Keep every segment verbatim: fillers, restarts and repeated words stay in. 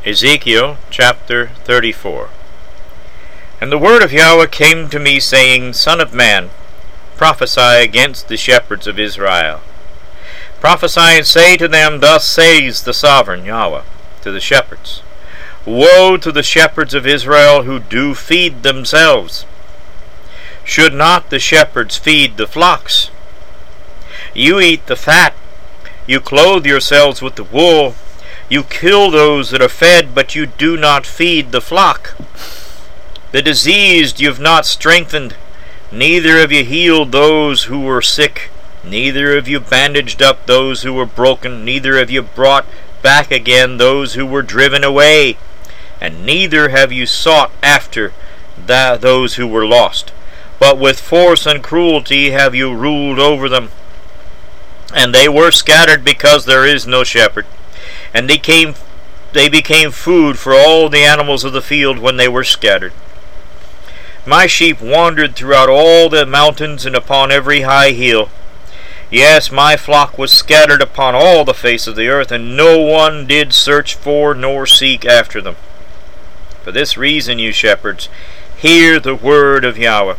Ezekiel chapter thirty-four. And the word of Yahweh came to me, saying, Son of man, prophesy against the shepherds of Israel. Prophesy and say to them, Thus says the sovereign Yahweh to the shepherds, Woe to the shepherds of Israel who do feed themselves! Should not the shepherds feed the flocks? You eat the fat, you clothe yourselves with the wool, you kill those that are fed, but you do not feed the flock. The diseased you have not strengthened, neither have you healed those who were sick, neither have you bandaged up those who were broken, neither have you brought back again those who were driven away, and neither have you sought after that those who were lost. But with force and cruelty have you ruled over them. And they were scattered because there is no shepherd. And they came, they became food for all the animals of the field when they were scattered. My sheep wandered throughout all the mountains and upon every high hill. Yes, my flock was scattered upon all the face of the earth, and no one did search for nor seek after them. For this reason, you shepherds, hear the word of Yahweh.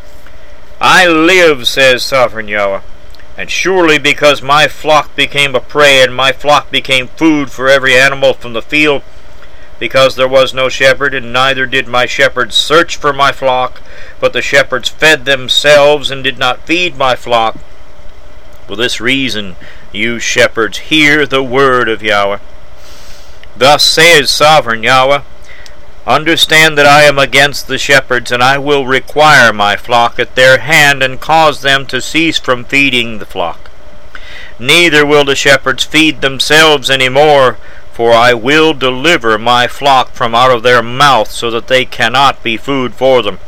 I live, says sovereign Yahweh, and surely because my flock became a prey, and my flock became food for every animal from the field, because there was no shepherd, and neither did my shepherds search for my flock, but the shepherds fed themselves and did not feed my flock. For this reason, you shepherds, hear the word of Yahweh. Thus says sovereign Yahweh, Understand that I am against the shepherds, and I will require my flock at their hand, and cause them to cease from feeding the flock. Neither will the shepherds feed themselves any more, for I will deliver my flock from out of their mouth, so that they cannot be food for them.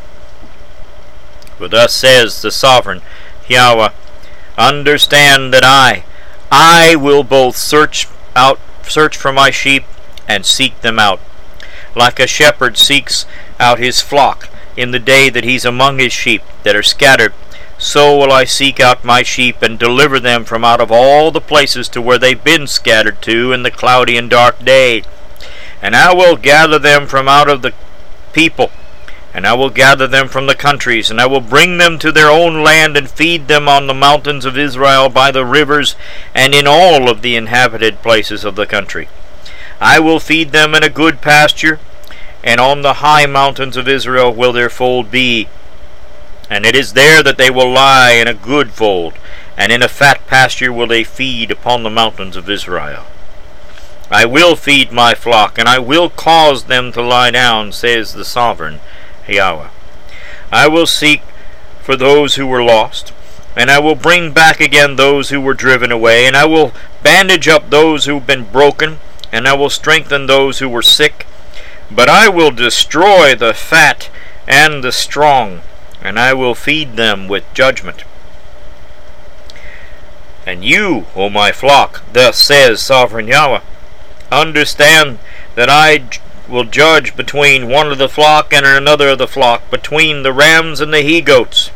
For thus says the sovereign Yahweh, Understand that I, I will both search out, search for my sheep, and seek them out. Like a shepherd seeks out his flock in the day that he's among his sheep that are scattered, so will I seek out my sheep and deliver them from out of all the places to where they've been scattered to in the cloudy and dark day. And I will gather them from out of the people, and I will gather them from the countries, and I will bring them to their own land and feed them on the mountains of Israel by the rivers and in all of the inhabited places of the country. I will feed them in a good pasture, and on the high mountains of Israel will their fold be. And it is there that they will lie in a good fold, and in a fat pasture will they feed upon the mountains of Israel. I will feed my flock, and I will cause them to lie down, says the sovereign Yahweh. I will seek for those who were lost, and I will bring back again those who were driven away, and I will bandage up those who have been broken, and I will strengthen those who were sick. But I will destroy the fat and the strong, and I will feed them with judgment. And you, O my flock, thus says sovereign Yahweh, understand that I will judge between one of the flock and another of the flock, between the rams and the he-goats.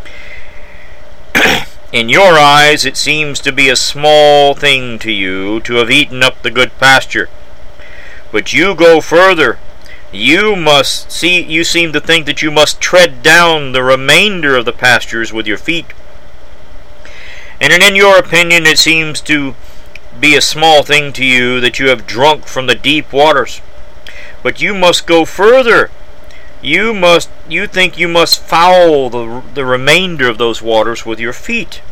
In your eyes it seems to be a small thing to you to have eaten up the good pasture. But you go further. You must see you seem to think that you must tread down the remainder of the pastures with your feet. And in your opinion it seems to be a small thing to you that you have drunk from the deep waters. But you must go further. You must you think you must foul the, the remainder of those waters with your feet.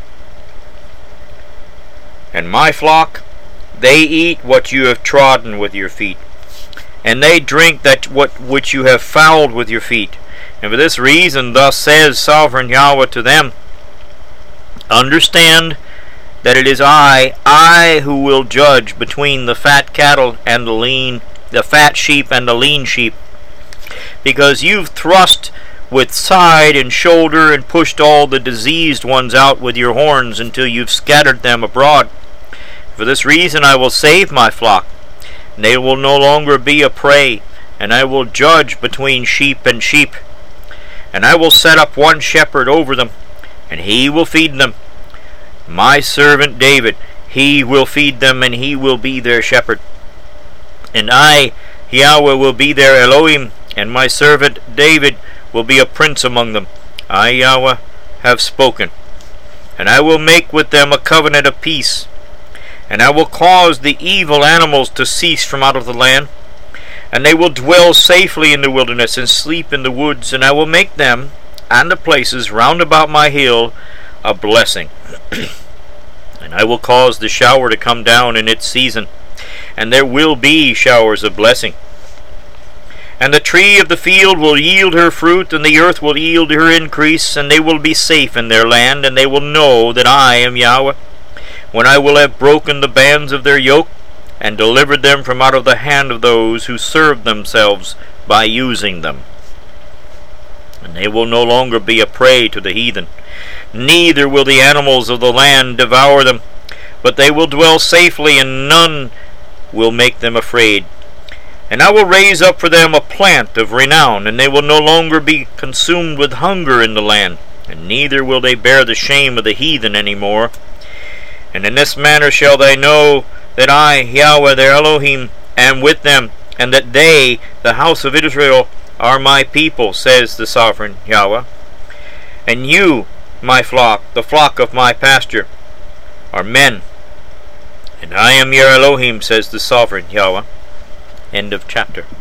And my flock, they eat what you have trodden with your feet, and they drink that what which you have fouled with your feet. And for this reason, thus says sovereign Yahweh to them, Understand that it is I, I who will judge between the fat cattle and the lean, the fat sheep and the lean sheep. Because you've thrust with side and shoulder and pushed all the diseased ones out with your horns until you've scattered them abroad. For this reason I will save my flock, and they will no longer be a prey, and I will judge between sheep and sheep. And I will set up one shepherd over them, and he will feed them. My servant David, he will feed them, and he will be their shepherd. And I, Yahweh, will be their Elohim, and my servant David will be a prince among them. I, Yahweh, have spoken. And I will make with them a covenant of peace. And I will cause the evil animals to cease from out of the land. And they will dwell safely in the wilderness, and sleep in the woods. And I will make them, and the places round about my hill, a blessing. And I will cause the shower to come down in its season, and there will be showers of blessing. And the tree of the field will yield her fruit, and the earth will yield her increase, and they will be safe in their land, and they will know that I am Yahweh, when I will have broken the bands of their yoke, and delivered them from out of the hand of those who serve themselves by using them. And they will no longer be a prey to the heathen, neither will the animals of the land devour them, but they will dwell safely, and none will make them afraid. And I will raise up for them a plant of renown, and they will no longer be consumed with hunger in the land, and neither will they bear the shame of the heathen any more. And in this manner shall they know that I, Yahweh their Elohim, am with them, and that they, the house of Israel, are my people, says the sovereign Yahweh. And you, my flock, the flock of my pasture, are men, and I am your Elohim, says the sovereign Yahweh. End of chapter.